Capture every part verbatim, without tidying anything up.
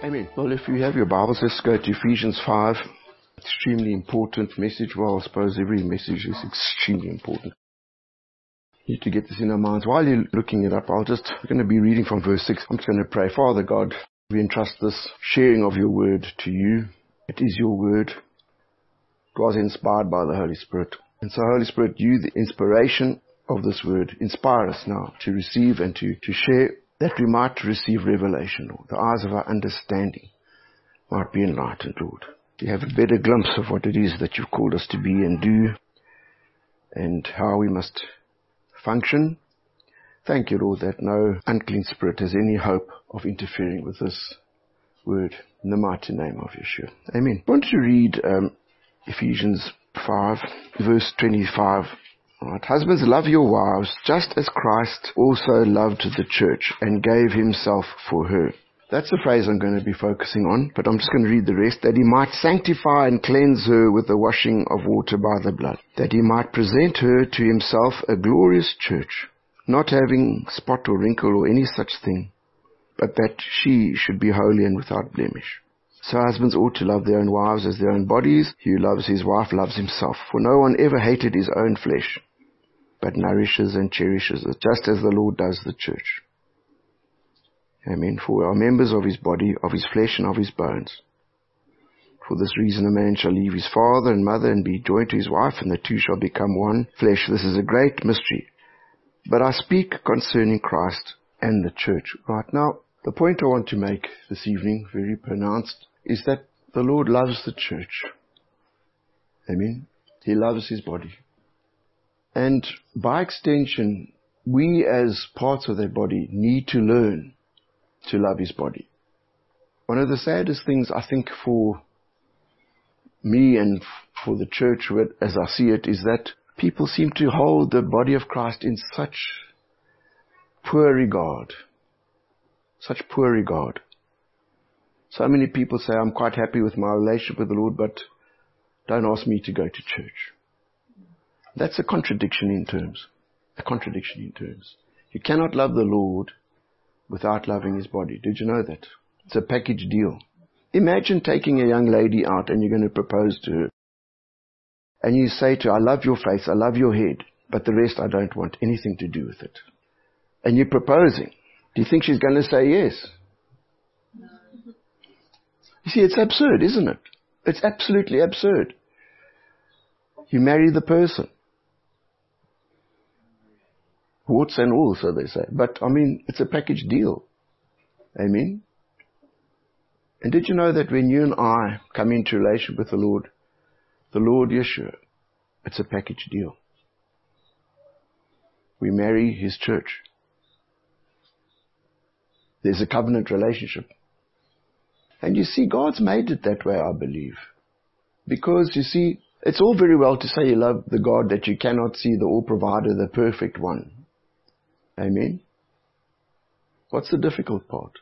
Amen. Well, if you have your Bibles, let's go to Ephesians five. Extremely important message. Well, I suppose every message is extremely important. We need to get this in our minds. While you're looking it up, I'll just, I'm going to be reading from verse six. I'm just going to pray. Father God, we entrust this sharing of your word to you. It is your word. It was inspired by the Holy Spirit. And so, Holy Spirit, you, the inspiration of this word, inspire us now to receive and to, to share, that we might receive revelation, Lord. The eyes of our understanding might be enlightened, Lord. To have a better glimpse of what it is that you've called us to be and do, and how we must function. Thank you, Lord, that no unclean spirit has any hope of interfering with this word. In the mighty name of Yeshua. Amen. I want to read um, Ephesians five, verse twenty-five. Right. Husbands, love your wives, just as Christ also loved the church and gave himself for her. That's the phrase I'm going to be focusing on, but I'm just going to read the rest. That he might sanctify and cleanse her with the washing of water by the blood. That he might present her to himself a glorious church, not having spot or wrinkle or any such thing, but that she should be holy and without blemish. So husbands ought to love their own wives as their own bodies. He who loves his wife loves himself. For no one ever hated his own flesh, but nourishes and cherishes it, just as the Lord does the church. Amen. For we are members of his body, of his flesh and of his bones. For this reason a man shall leave his father and mother and be joined to his wife, and the two shall become one flesh. This is a great mystery, but I speak concerning Christ and the church. Right now, the point I want to make this evening, very pronounced, is that the Lord loves the church. Amen. He loves his body. And by extension, we as parts of that body need to learn to love his body. One of the saddest things, I think, for me and for the church, as I see it, is that people seem to hold the body of Christ in such poor regard. Such poor regard. So many people say, I'm quite happy with my relationship with the Lord, but don't ask me to go to church. That's a contradiction in terms. A contradiction in terms. You cannot love the Lord without loving his body. Did you know that? It's a package deal. Imagine taking a young lady out and you're going to propose to her. And you say to her, I love your face, I love your head, but the rest I don't want anything to do with it. And you're proposing. Do you think she's going to say yes? No. You see, it's absurd, isn't it? It's absolutely absurd. You marry the person. Warts and all, so they say. But, I mean, it's a package deal. Amen? And did you know that when you and I come into relationship with the Lord, the Lord Yeshua, it's a package deal. We marry his church. There's a covenant relationship. And you see, God's made it that way, I believe. Because, you see, it's all very well to say you love the God that you cannot see, the all-provider, the perfect one. Amen? What's the difficult part?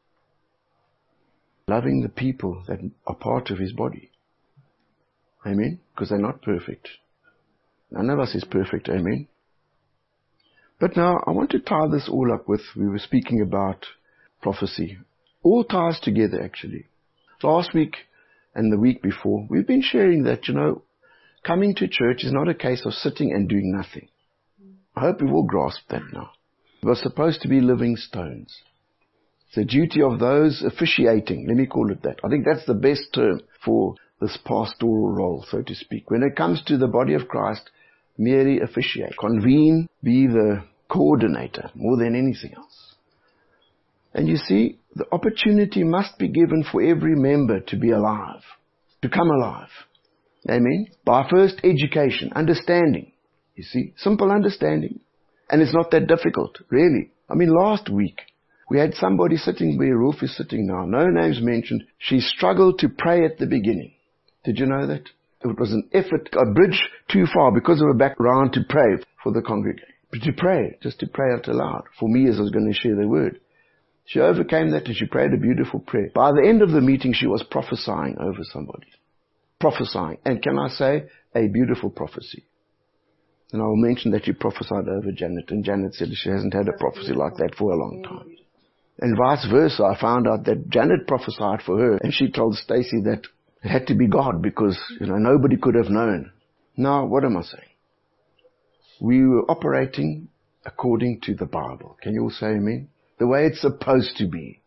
Loving the people that are part of his body. Amen? Because they're not perfect. None of us is perfect. Amen? But now, I want to tie this all up with, we were speaking about prophecy. All ties together, actually. Last week and the week before, we've been sharing that, you know, coming to church is not a case of sitting and doing nothing. I hope we've all grasped that now. We're supposed to be living stones. It's the duty of those officiating, let me call it that. I think that's the best term for this pastoral role, so to speak. When it comes to the body of Christ, merely officiate. Convene, be the coordinator, more than anything else. And you see, the opportunity must be given for every member to be alive, to come alive. Amen? By first education, understanding. You see, simple understanding. And it's not that difficult, really. I mean, last week, we had somebody sitting where Rolf is sitting now, no names mentioned. She struggled to pray at the beginning. Did you know that? It was an effort, a bridge too far because of her background to pray for the congregation. But to pray, just to pray out aloud. For me, as I was going to share the word. She overcame that and she prayed a beautiful prayer. By the end of the meeting, she was prophesying over somebody. Prophesying. And can I say, a beautiful prophecy. And I will mention that you prophesied over Janet, and Janet said she hasn't had a prophecy like that for a long time. And vice versa, I found out that Janet prophesied for her, and she told Stacy that it had to be God because, you know, nobody could have known. Now, what am I saying? We were operating according to the Bible. Can you all say amen? The way it's supposed to be.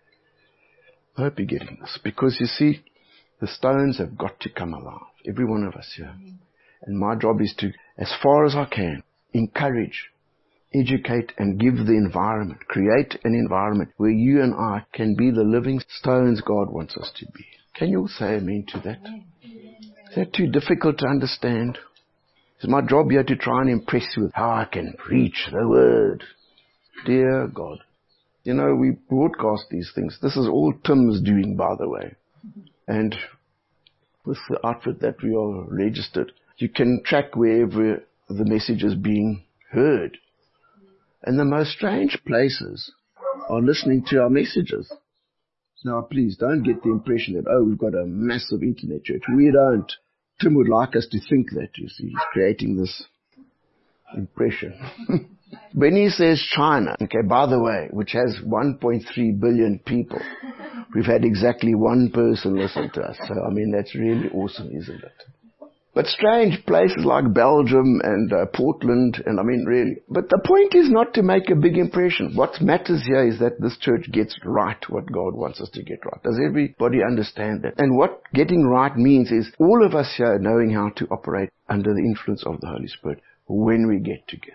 I hope you're getting this. Because you see, the stones have got to come alive. Every one of us here. And my job is to, as far as I can, encourage, educate and give the environment, create an environment where you and I can be the living stones God wants us to be. Can you all say amen to that? Is that too difficult to understand? It's my job here to try and impress you with how I can preach the word. Dear God. You know, we broadcast these things. This is all Tim's doing, by the way. And with the outfit that we are registered, you can track wherever the message is being heard. And the most strange places are listening to our messages. Now, please don't get the impression that, oh, we've got a massive internet church. We don't. Tim would like us to think that, you see. He's creating this impression. When he says China, okay, by the way, which has one point three billion people, we've had exactly one person listen to us. So, I mean, that's really awesome, isn't it? But strange places like Belgium and uh, Portland, and I mean, really. But the point is not to make a big impression. What matters here is that this church gets right what God wants us to get right. Does everybody understand that? And what getting right means is all of us here knowing how to operate under the influence of the Holy Spirit when we get together.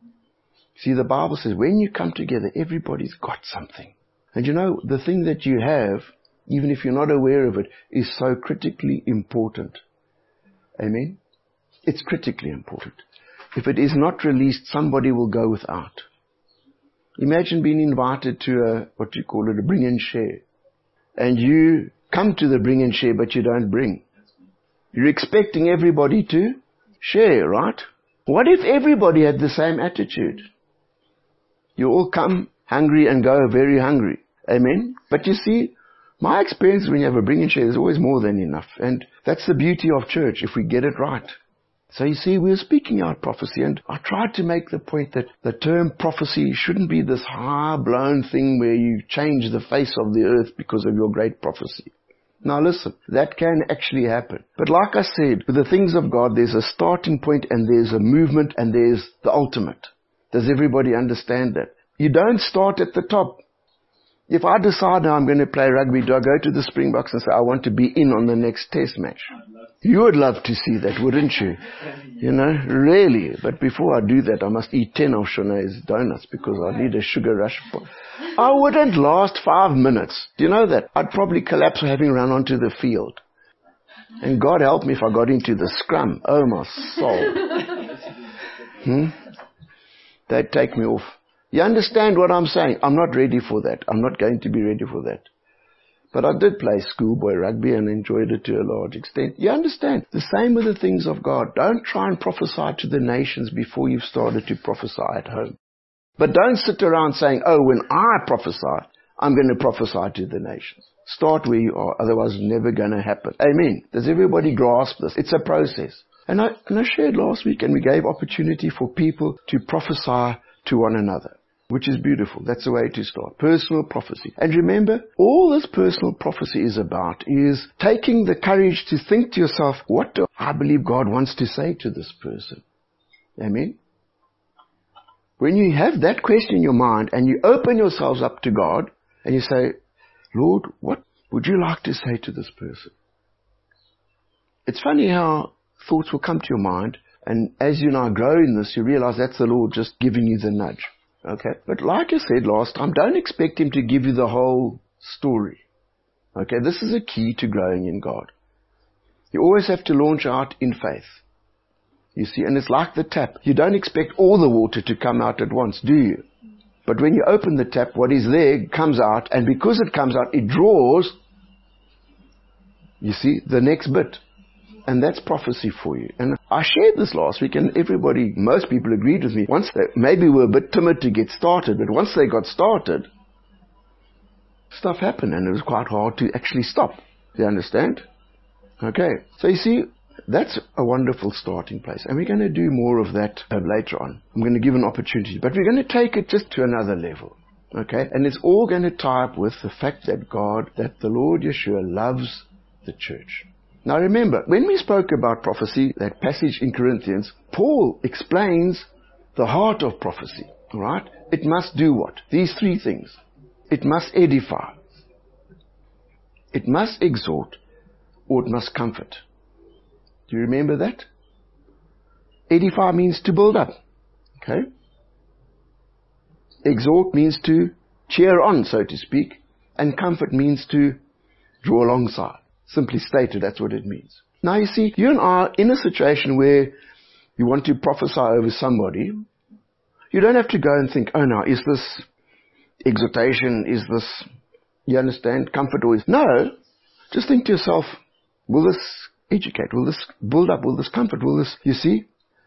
See, the Bible says when you come together, everybody's got something. And you know, the thing that you have, even if you're not aware of it, is so critically important. Amen? It's critically important. If it is not released, somebody will go without. Imagine being invited to a, what do you call it, a bring and share. And you come to the bring and share, but you don't bring. You're expecting everybody to share, right? What if everybody had the same attitude? You all come hungry and go very hungry. Amen? But you see, my experience when you have a bring and share, there's always more than enough. And that's the beauty of church, if we get it right. So you see, we were speaking out prophecy, and I tried to make the point that the term prophecy shouldn't be this high-blown thing where you change the face of the earth because of your great prophecy. Now listen, that can actually happen. But like I said, with the things of God, there's a starting point and there's a movement and there's the ultimate. Does everybody understand that? You don't start at the top. If I decide now I'm going to play rugby, do I go to the Springboks and say, I want to be in on the next test match? You would love to see that, wouldn't you? You know, really. But before I do that, I must eat ten of Shanae's donuts because I need a sugar rush. I wouldn't last five minutes. Do you know that? I'd probably collapse for having run onto the field. And God help me if I got into the scrum. Oh, my soul. Hmm? They'd take me off. You understand what I'm saying? I'm not ready for that. I'm not going to be ready for that. But I did play schoolboy rugby and enjoyed it to a large extent. You understand? The same with the things of God. Don't try and prophesy to the nations before you've started to prophesy at home. But don't sit around saying, oh, when I prophesy, I'm going to prophesy to the nations. Start where you are, otherwise it's never going to happen. Amen. Does everybody grasp this? It's a process. And I, and I shared last week, and we gave opportunity for people to prophesy to one another, which is beautiful. That's the way to start. Personal prophecy. And remember, all this personal prophecy is about is taking the courage to think to yourself, what do I believe God wants to say to this person? Amen? When you have that question in your mind and you open yourselves up to God and you say, Lord, what would you like to say to this person? It's funny how thoughts will come to your mind, and as you now grow in this, you realize that's the Lord just giving you the nudge. Okay? But like I said last time, don't expect Him to give you the whole story. Okay? This is a key to growing in God. You always have to launch out in faith. You see, and it's like the tap. You don't expect all the water to come out at once, do you? But when you open the tap, what is there comes out, and because it comes out, it draws, you see, the next bit. And that's prophecy for you. And I shared this last week, and everybody, most people agreed with me. Once they, maybe we're a bit timid to get started, but once they got started, stuff happened, and it was quite hard to actually stop. Do you understand? Okay. So you see, that's a wonderful starting place. And we're going to do more of that uh, later on. I'm going to give an opportunity. But we're going to take it just to another level. Okay? And it's all going to tie up with the fact that God, that the Lord Yeshua loves the church. Now remember, when we spoke about prophecy, that passage in Corinthians, Paul explains the heart of prophecy. Alright? It must do what? These three things. It must edify. It must exhort, or it must comfort. Do you remember that? Edify means to build up. Okay? Exhort means to cheer on, so to speak. And comfort means to draw alongside. Simply stated, that's what it means. Now you see, you and I are in a situation where you want to prophesy over somebody. You don't have to go and think, oh no, is this exhortation, is this, you understand, comfort or is... No, just think to yourself, will this educate, will this build up, will this comfort, will this, you see?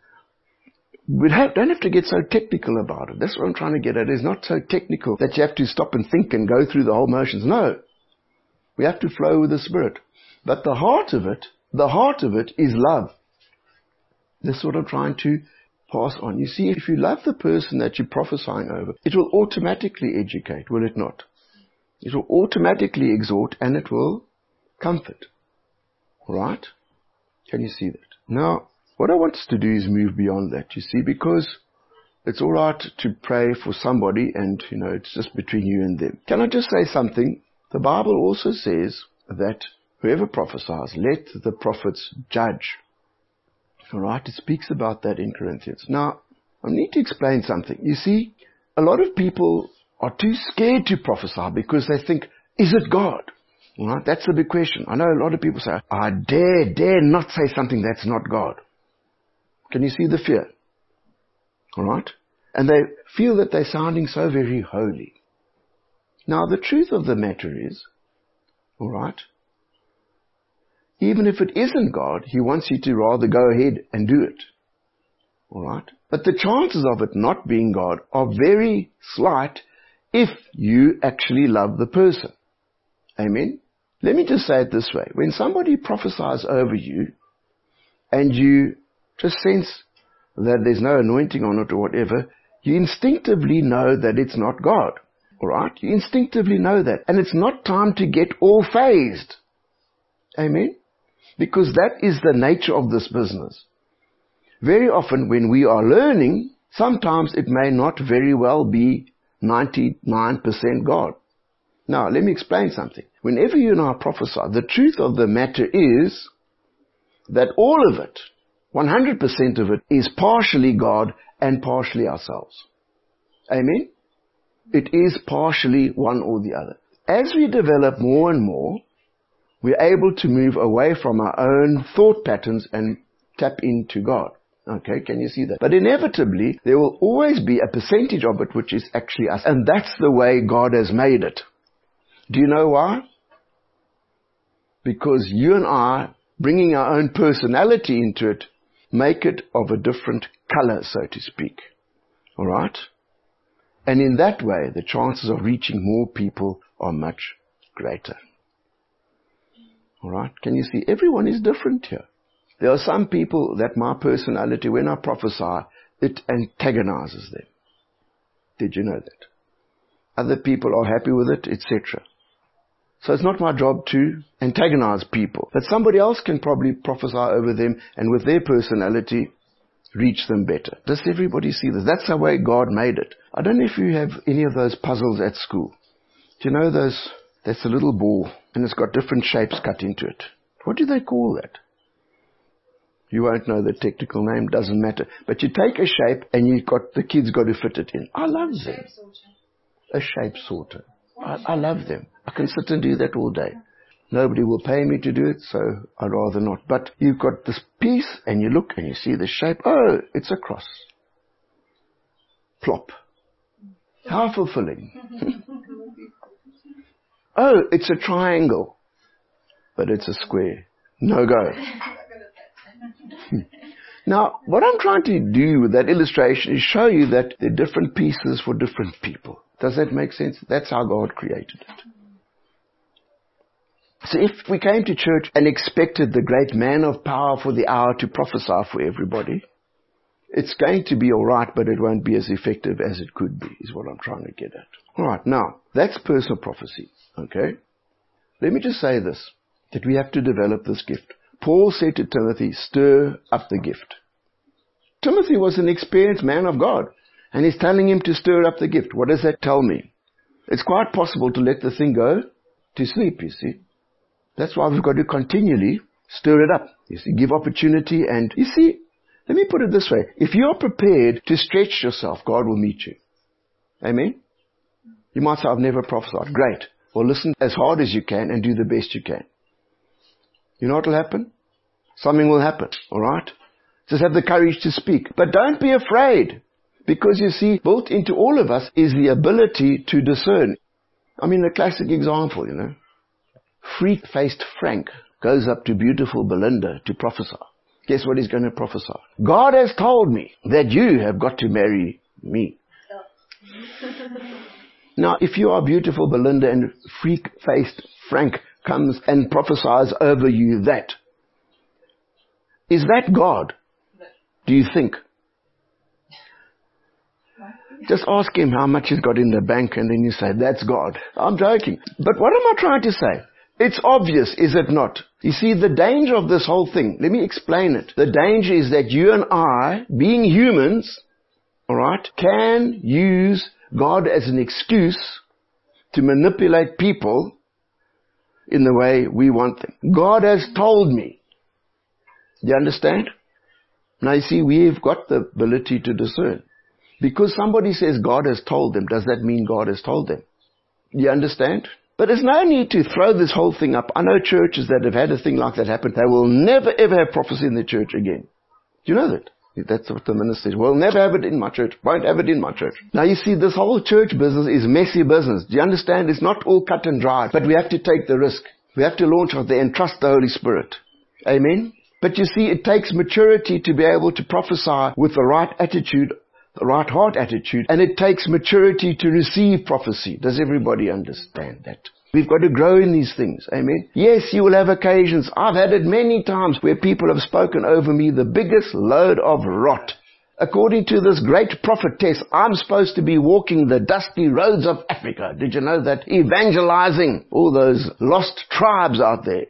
We have, don't have to get so technical about it. That's what I'm trying to get at. It's not so technical that you have to stop and think and go through the whole motions. No. We have to flow with the Spirit. But the heart of it, the heart of it is love. That's what I'm trying to pass on. You see, if you love the person that you're prophesying over, it will automatically educate, will it not? It will automatically exhort and it will comfort. Right? Can you see that? Now, what I want us to do is move beyond that, you see, because it's all right to pray for somebody and, you know, it's just between you and them. Can I just say something? The Bible also says that whoever prophesies, let the prophets judge. All right? It speaks about that in Corinthians. Now, I need to explain something. You see, a lot of people are too scared to prophesy because they think, is it God? All right? That's the big question. I know a lot of people say, I dare, dare not say something that's not God. Can you see the fear? All right? And they feel that they're sounding so very holy. Now, the truth of the matter is, all right, even if it isn't God, He wants you to rather go ahead and do it. All right? But the chances of it not being God are very slight if you actually love the person. Amen? Let me just say it this way. When somebody prophesies over you and you just sense that there's no anointing on it or whatever, you instinctively know that it's not God. Alright? You instinctively know that. And it's not time to get all phased. Amen? Because that is the nature of this business. Very often when we are learning, sometimes it may not very well be ninety-nine percent God. Now, let me explain something. Whenever you and I prophesy, the truth of the matter is that all of it, one hundred percent of it, is partially God and partially ourselves. Amen? It is partially one or the other. As we develop more and more, we're able to move away from our own thought patterns and tap into God. Okay, can you see that? But inevitably, there will always be a percentage of it which is actually us. And that's the way God has made it. Do you know why? Because you and I, bringing our own personality into it, make it of a different color, so to speak. Alright? And in that way, the chances of reaching more people are much greater. Alright? Can you see? Everyone is different here. There are some people that my personality, when I prophesy, it antagonizes them. Did you know that? Other people are happy with it, et cetera. So it's not my job to antagonize people. But somebody else can probably prophesy over them and with their personality reach them better. Does everybody see this? That's the way God made it. I don't know if you have any of those puzzles at school. Do you know those? That's a little ball and it's got different shapes cut into it. What do they call that? You won't know the technical name, doesn't matter. But you take a shape and you got the kids got to fit it in. I love them. A shape sorter. I, I love them. I can sit and do that all day. Nobody will pay me to do it, so I'd rather not. But you've got this piece and you look and you see the shape. Oh, it's a cross. Plop. How fulfilling. Oh, it's a triangle. But it's a square. No go. Now, what I'm trying to do with that illustration is show you that there are different pieces for different people. Does that make sense? That's how God created it. So if we came to church and expected the great man of power for the hour to prophesy for everybody, It's going to be alright, but it won't be as effective as it could be, is what I'm trying to get at. Alright, now, that's personal prophecy, okay? Let me just say this, that we have to develop this gift. Paul said to Timothy, stir up the gift. Timothy was an experienced man of God, and he's telling him to stir up the gift. What does that tell me? It's quite possible to let the thing go to sleep, you see. That's why we've got to continually stir it up. You see, give opportunity, and you see, let me put it this way. If you're prepared to stretch yourself, God will meet you. Amen? You might say, I've never prophesied. Great. Well, listen as hard as you can and do the best you can. You know what will happen? Something will happen, alright? Just have the courage to speak. But don't be afraid. Because you see, built into all of us is the ability to discern. I mean, the classic example, you know. Freak-faced Frank goes up to beautiful Belinda to prophesy. Guess what he's going to prophesy? God has told me that you have got to marry me. Now, if you are beautiful Belinda and freak-faced Frank comes and prophesies over you that, is that God? Do you think? Just ask him how much he's got in the bank and then you say, that's God. I'm joking. But what am I trying to say? It's obvious, is it not? You see, the danger of this whole thing, let me explain it. The danger is that you and I, being humans, alright, can use God as an excuse to manipulate people in the way we want them. God has told me. Do you understand? Now you see, we've got the ability to discern. Because somebody says God has told them, does that mean God has told them? Do you understand? But there's no need to throw this whole thing up. I know churches that have had a thing like that happen. They will never ever have prophecy in the church again. Do you know that? That's what the minister says. We'll never have it in my church. Won't have it in my church. Now you see, this whole church business is messy business. Do you understand? It's not all cut and dry. But we have to take the risk. We have to launch out there and trust the Holy Spirit. Amen? But you see, it takes maturity to be able to prophesy with the right attitude, the right heart attitude. And it takes maturity to receive prophecy. Does everybody understand that? We've got to grow in these things. Amen. Yes, you will have occasions. I've had it many times where people have spoken over me the biggest load of rot. According to this great prophetess, I'm supposed to be walking the dusty roads of Africa. Did you know that? Evangelizing all those lost tribes out there.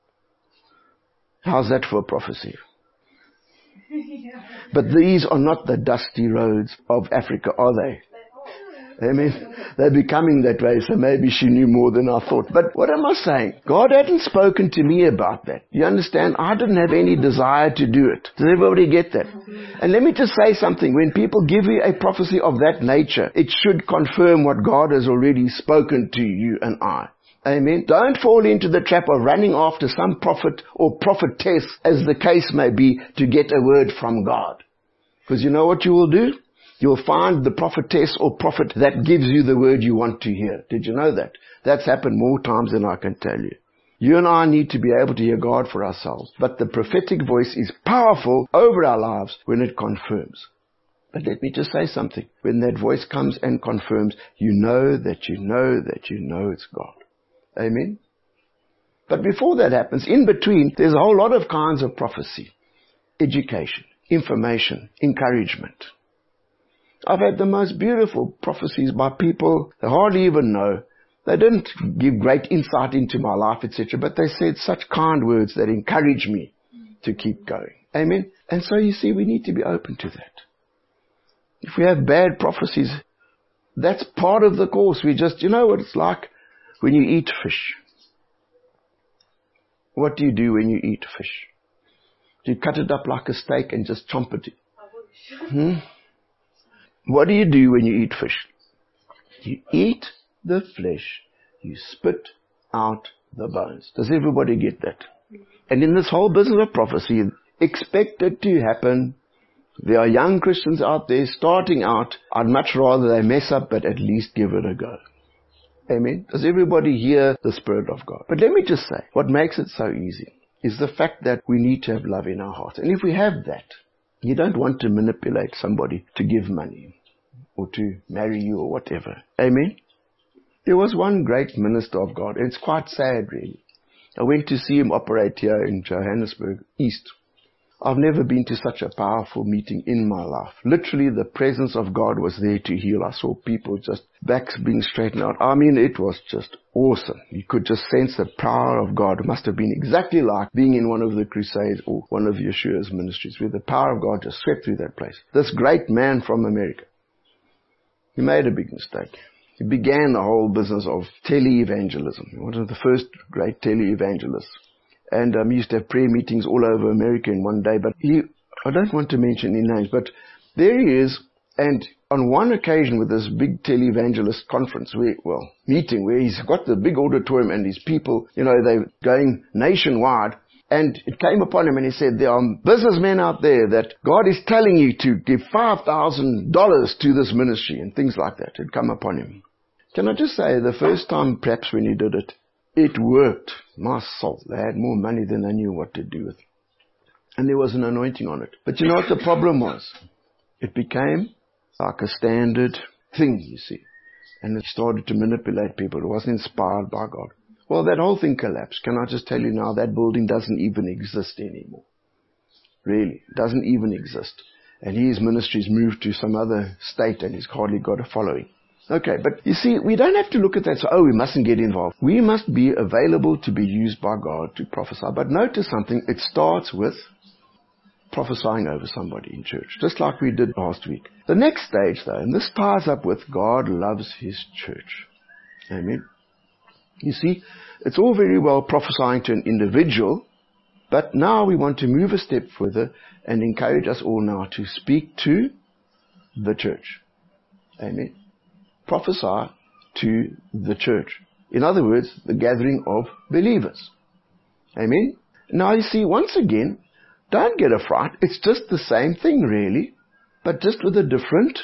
How's that for a prophecy? But these are not the dusty roads of Africa, are they? Amen. They're becoming that way, so maybe she knew more than I thought. But what am I saying? God hadn't spoken to me about that. You understand? I didn't have any desire to do it. Does everybody get that? And let me just say something. When people give you a prophecy of that nature, it should confirm what God has already spoken to you and I. Amen. Don't fall into the trap of running after some prophet or prophetess, as the case may be, to get a word from God. Because you know what you will do? You'll find the prophetess or prophet that gives you the word you want to hear. Did you know that? That's happened more times than I can tell you. You and I need to be able to hear God for ourselves. But the prophetic voice is powerful over our lives when it confirms. But let me just say something. When that voice comes and confirms, you know that you know that you know it's God. Amen? But before that happens, in between, there's a whole lot of kinds of prophecy. Education, information, encouragement. I've had the most beautiful prophecies by people they hardly even know. They didn't give great insight into my life, et cetera, but they said such kind words that encourage me to keep going. Amen? And so you see, we need to be open to that. If we have bad prophecies, that's part of the course. We just, you know what it's like when you eat fish. What do you do when you eat fish? Do you cut it up like a steak and just chomp it? Hmm? What do you do when you eat fish? You eat the flesh. You spit out the bones. Does everybody get that? And in this whole business of prophecy, expect it to happen. There are young Christians out there starting out. I'd much rather they mess up, but at least give it a go. Amen. Does everybody hear the Spirit of God? But let me just say, what makes it so easy is the fact that we need to have love in our hearts. And if we have that, you don't want to manipulate somebody to give money or to marry you or whatever. Amen. There was one great minister of God, and it's quite sad really. I went to see him operate here in Johannesburg East. I've never been to such a powerful meeting in my life. Literally, the presence of God was there to heal. I saw people just backs being straightened out. I mean, it was just awesome. You could just sense the power of God. It must have been exactly like being in one of the crusades or one of Yeshua's ministries, where the power of God just swept through that place. This great man from America, he made a big mistake. He began the whole business of tele-evangelism. One of the first great tele-evangelists. And um, he used to have prayer meetings all over America in one day. But he, I don't want to mention any names, but there he is. And on one occasion with this big televangelist conference, where, well, meeting, where he's got the big auditorium and his people, you know, they're going nationwide. And it came upon him and he said, there are businessmen out there that God is telling you to give five thousand dollars to this ministry and things like that. It come upon him. Can I just say, the first time perhaps when he did it, it worked. My soul. They had more money than they knew what to do with. And there was an anointing on it. But you know what the problem was? It became like a standard thing, you see. And it started to manipulate people. It wasn't inspired by God. Well, that whole thing collapsed. Can I just tell you now, that building doesn't even exist anymore. Really. It doesn't even exist. And his ministry's moved to some other state and he's hardly got a following. Okay, but you see, we don't have to look at that, so, oh, we mustn't get involved. We must be available to be used by God to prophesy. But notice something, it starts with prophesying over somebody in church, just like we did last week. The next stage, though, and this ties up with God loves his church. Amen. You see, it's all very well prophesying to an individual, but now we want to move a step further and encourage us all now to speak to the church. Amen. Prophesy to the church. In other words, the gathering of believers. Amen. Now you see, once again, don't get a fright. It's just the same thing really, but just with a different,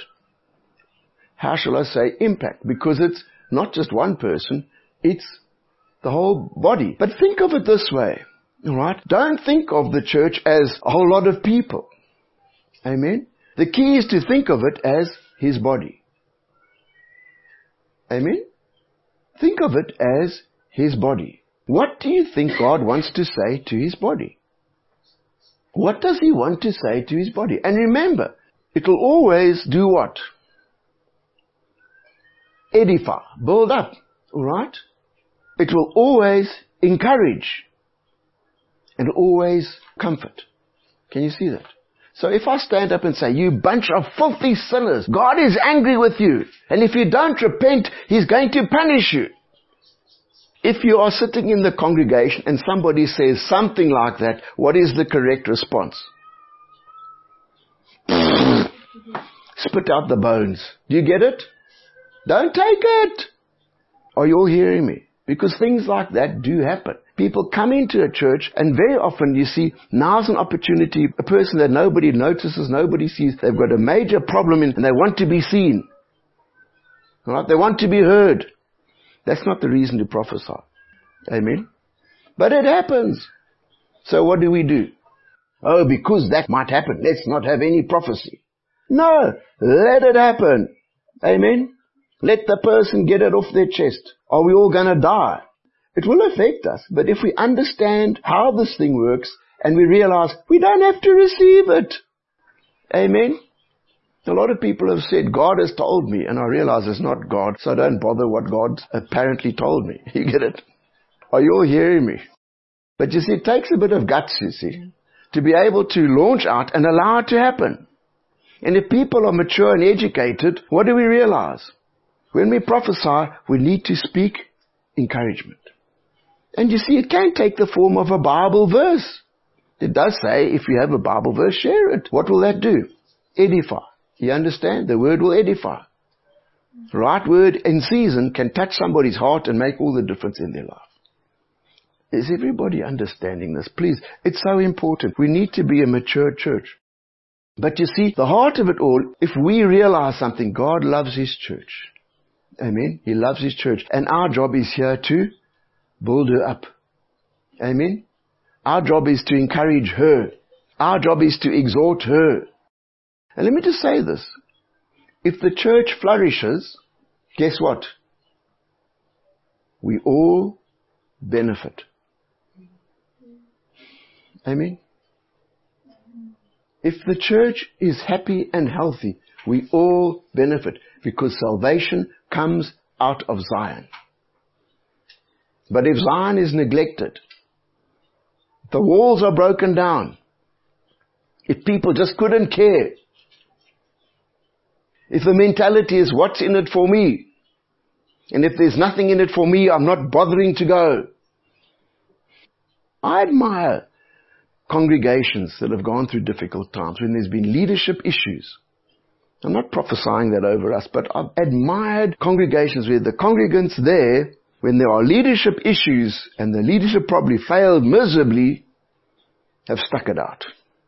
how shall I say, impact. Because it's not just one person, it's the whole body. But think of it this way, alright? Don't think of the church as a whole lot of people. Amen. The key is to think of it as his body. Amen? Think of it as his body. What do you think God wants to say to his body? What does he want to say to his body? And remember, it will always do what? Edify, build up, alright? It will always encourage and always comfort. Can you see that? So if I stand up and say, you bunch of filthy sinners, God is angry with you. And if you don't repent, he's going to punish you. If you are sitting in the congregation and somebody says something like that, what is the correct response? Spit out the bones. Do you get it? Don't take it. Are you all hearing me? Because things like that do happen. People come into a church and very often you see, now's an opportunity, a person that nobody notices, nobody sees, they've got a major problem in, and they want to be seen. Right? They want to be heard. That's not the reason to prophesy. Amen? But it happens. So what do we do? Oh, because that might happen, let's not have any prophecy. No, let it happen. Amen? Let the person get it off their chest. Are we all going to die? It will affect us, but if we understand how this thing works and we realize we don't have to receive it. Amen? A lot of people have said, God has told me, and I realize it's not God, so I don't bother what God apparently told me. You get it? Are you all hearing me? But you see, it takes a bit of guts, you see, to be able to launch out and allow it to happen. And if people are mature and educated, what do we realize? When we prophesy, we need to speak encouragement. And you see, it can take the form of a Bible verse. It does say, if you have a Bible verse, share it. What will that do? Edify. You understand? The word will edify. The right word in season can touch somebody's heart and make all the difference in their life. Is everybody understanding this? Please, it's so important. We need to be a mature church. But you see, the heart of it all, if we realize something, God loves his church. Amen? He loves his church. And our job is here to build her up. Amen? Our job is to encourage her. Our job is to exhort her. And let me just say this. If the church flourishes, guess what? We all benefit. Amen? If the church is happy and healthy, we all benefit, because salvation comes out of Zion. But if Zion is neglected, the walls are broken down, if people just couldn't care, if the mentality is what's in it for me, and if there's nothing in it for me, I'm not bothering to go. I admire congregations that have gone through difficult times when there's been leadership issues. I'm not prophesying that over us, but I've admired congregations where the congregants there, when there are leadership issues and the leadership probably failed miserably, have stuck it out.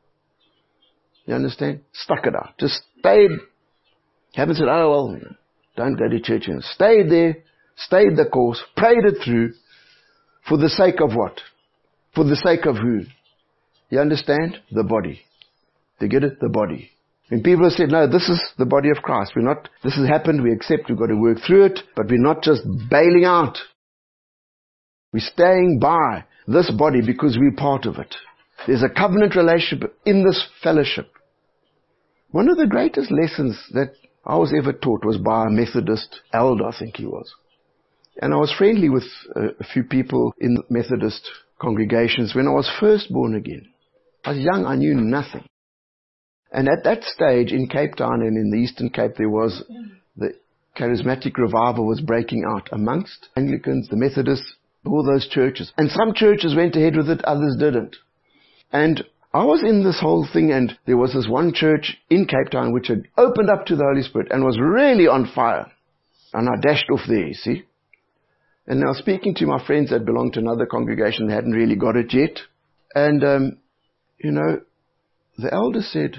You understand? Stuck it out. Just stayed. Haven't said, oh well, don't go to church. And stayed there, stayed the course, prayed it through, for the sake of what? For the sake of who? You understand? The body. To get it? The body. When people have said, no, this is the body of Christ. We're not, this has happened, we accept, we've got to work through it, but we're not just bailing out. We're staying by this body because we're part of it. There's a covenant relationship in this fellowship. One of the greatest lessons that I was ever taught was by a Methodist elder, I think he was. And I was friendly with a, a few people in Methodist congregations when I was first born again. I was young, I knew nothing. And at that stage in Cape Town and in the Eastern Cape, there was the charismatic revival was breaking out amongst Anglicans, the Methodists, all those churches. And some churches went ahead with it, others didn't. And I was in this whole thing, and there was this one church in Cape Town which had opened up to the Holy Spirit and was really on fire. And I dashed off there, you see. And now speaking to my friends that belonged to another congregation, they hadn't really got it yet. And, um, you know, the elder said,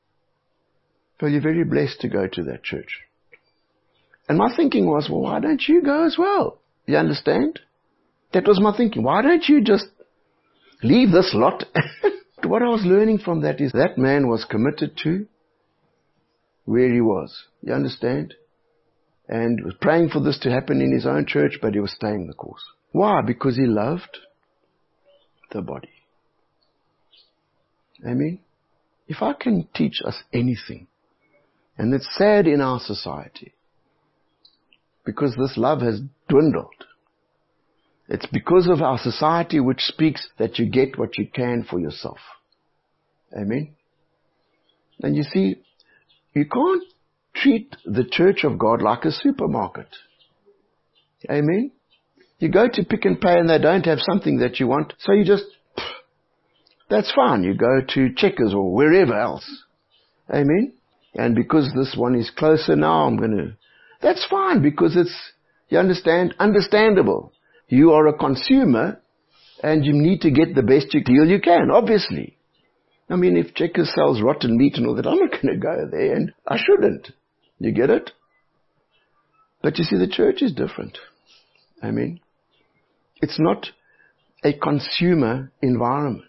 well, you're very blessed to go to that church. And my thinking was, well, why don't you go as well? You understand? That was my thinking. Why don't you just leave this lot? What I was learning from that is that man was committed to where he was. You understand? And was praying for this to happen in his own church, but he was staying the course. Why? Because he loved the body. Amen? If I can teach us anything, and it's sad in our society, because this love has dwindled. It's because of our society which speaks that you get what you can for yourself. Amen? And you see, you can't treat the church of God like a supermarket. Amen? You go to Pick and Pay and they don't have something that you want, so you just, that's fine. You go to Checkers or wherever else. Amen? And because this one is closer now, I'm going to, that's fine, because it's, you understand, understandable. You are a consumer and you need to get the best deal you can, obviously. I mean, if Checkers sells rotten meat and all that, I'm not going to go there, and I shouldn't. You get it? But you see, the church is different. I mean, it's not a consumer environment.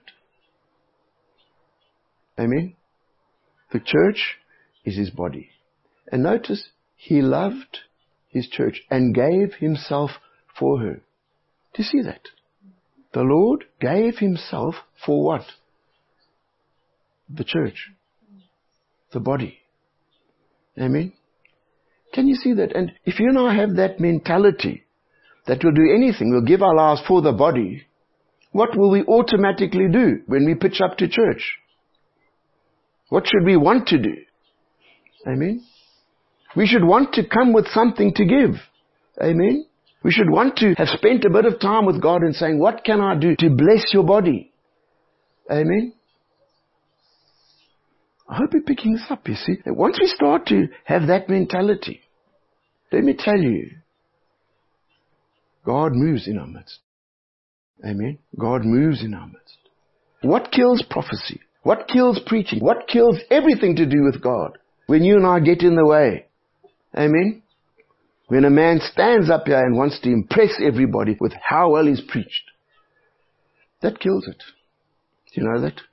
I mean, the church is his body. And notice, he loved his church and gave himself for her. Do you see that? The Lord gave himself for what? The church. The body. Amen? Can you see that? And if you and I have that mentality that we'll do anything, we'll give our lives for the body, what will we automatically do when we pitch up to church? What should we want to do? Amen? We should want to come with something to give. Amen? We should want to have spent a bit of time with God and saying, what can I do to bless your body? Amen? I hope you're picking this up, you see. Once we start to have that mentality, let me tell you, God moves in our midst. Amen? God moves in our midst. What kills prophecy? What kills preaching? What kills everything to do with God? When you and I get in the way. Amen? When a man stands up here and wants to impress everybody with how well he's preached. That kills it. Do you know that?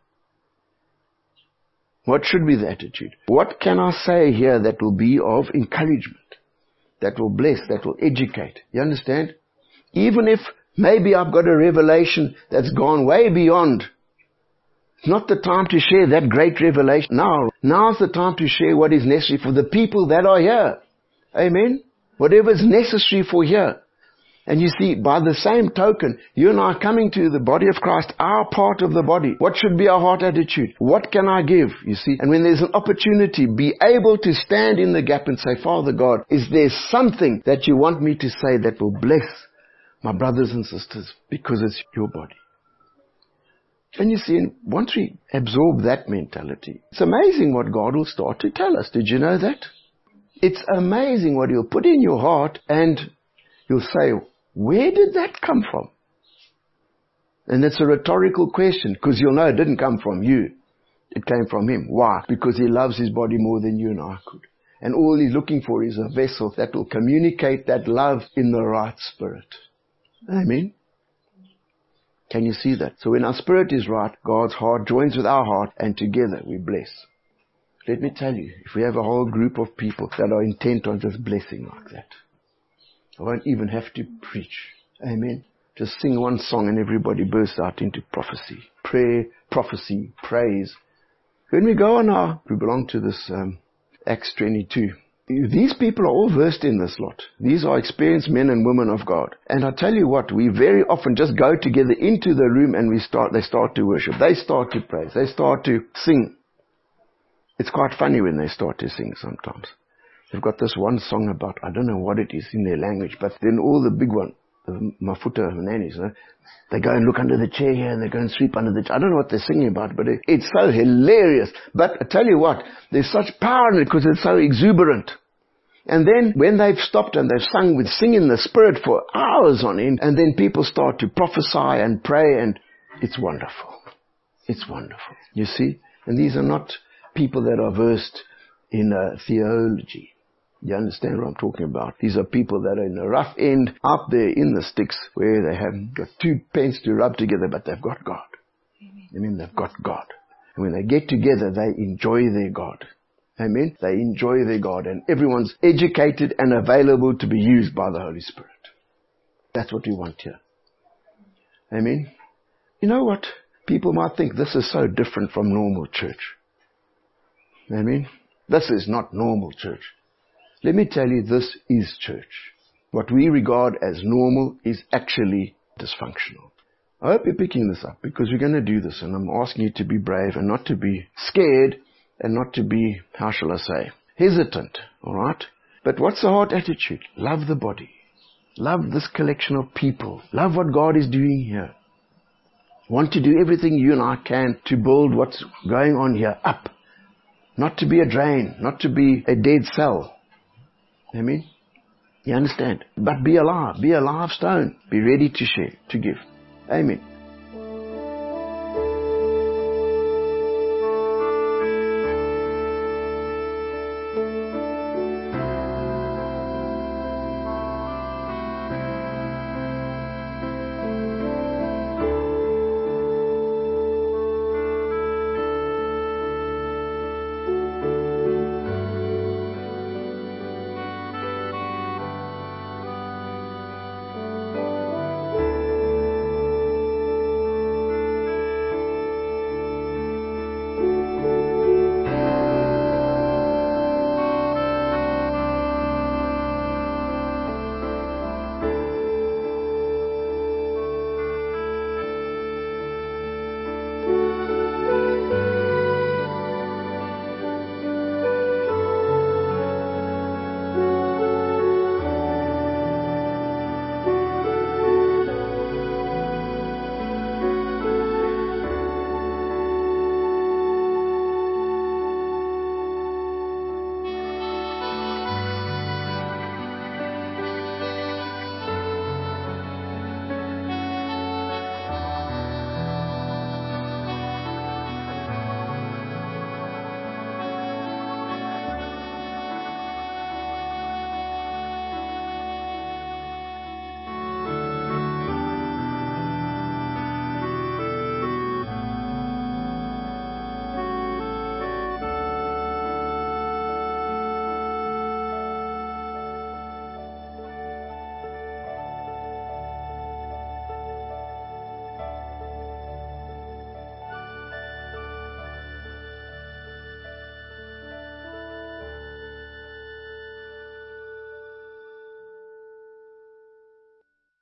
What should be the attitude? What can I say here that will be of encouragement? That will bless, that will educate. You understand? Even if maybe I've got a revelation that's gone way beyond It's not the time to share that great revelation now. Now's the time to share what is necessary for the people that are here. Amen? Whatever is necessary for here. And you see, by the same token, you and I are coming to the body of Christ, our part of the body. What should be our heart attitude? What can I give? You see, and when there's an opportunity, be able to stand in the gap and say, Father God, is there something that you want me to say that will bless my brothers and sisters because it's your body? And you see, once we absorb that mentality, it's amazing what God will start to tell us. Did you know that? It's amazing what He'll put in your heart, and you'll say, where did that come from? And it's a rhetorical question, because you'll know it didn't come from you. It came from Him. Why? Because He loves His body more than you and I could. And all He's looking for is a vessel that will communicate that love in the right spirit. Amen. Can you see that? So when our spirit is right, God's heart joins with our heart, and together we bless. Let me tell you, if we have a whole group of people that are intent on just blessing like that, I won't even have to preach. Amen. Just sing one song and everybody bursts out into prophecy. Prayer, prophecy, praise. When we go on our, we belong to this um, Acts twenty-two. These people are all versed in this lot. These are experienced men and women of God. And I tell you what, we very often just go together into the room and we start, they start to worship. They start to praise. They start to sing. It's quite funny when they start to sing sometimes. They've got this one song about, I don't know what it is in their language, but then all the big one, the Mafuta nannies, you know, they go and look under the chair here and they go and sweep under the chair. I don't know what they're singing about, but it, it's so hilarious. But I tell you what, there's such power in it because it's so exuberant. And then when they've stopped and they've sung with sing in the Spirit for hours on end, and then people start to prophesy and pray, and it's wonderful. It's wonderful. You see? And these are not people that are versed in uh, theology. You understand what I'm talking about? These are people that are in the rough end, out there in the sticks, where they have got two pens to rub together, but they've got God. Amen. I mean, they've got God. And when they get together, they enjoy their God. Amen? They enjoy their God, and everyone's educated and available to be used by the Holy Spirit. That's what we want here. Amen? You know what? People might think this is so different from normal church. Amen? This is not normal church. Let me tell you, this is church. What we regard as normal is actually dysfunctional. I hope you're picking this up, because we're going to do this, and I'm asking you to be brave and not to be scared and not to be, how shall I say, hesitant, alright? But what's the heart attitude? Love the body. Love this collection of people. Love what God is doing here. Want to do everything you and I can to build what's going on here up. Not to be a drain, not to be a dead cell. Amen? You understand? But be alive. Be a live stone. Be ready to share, to give. Amen.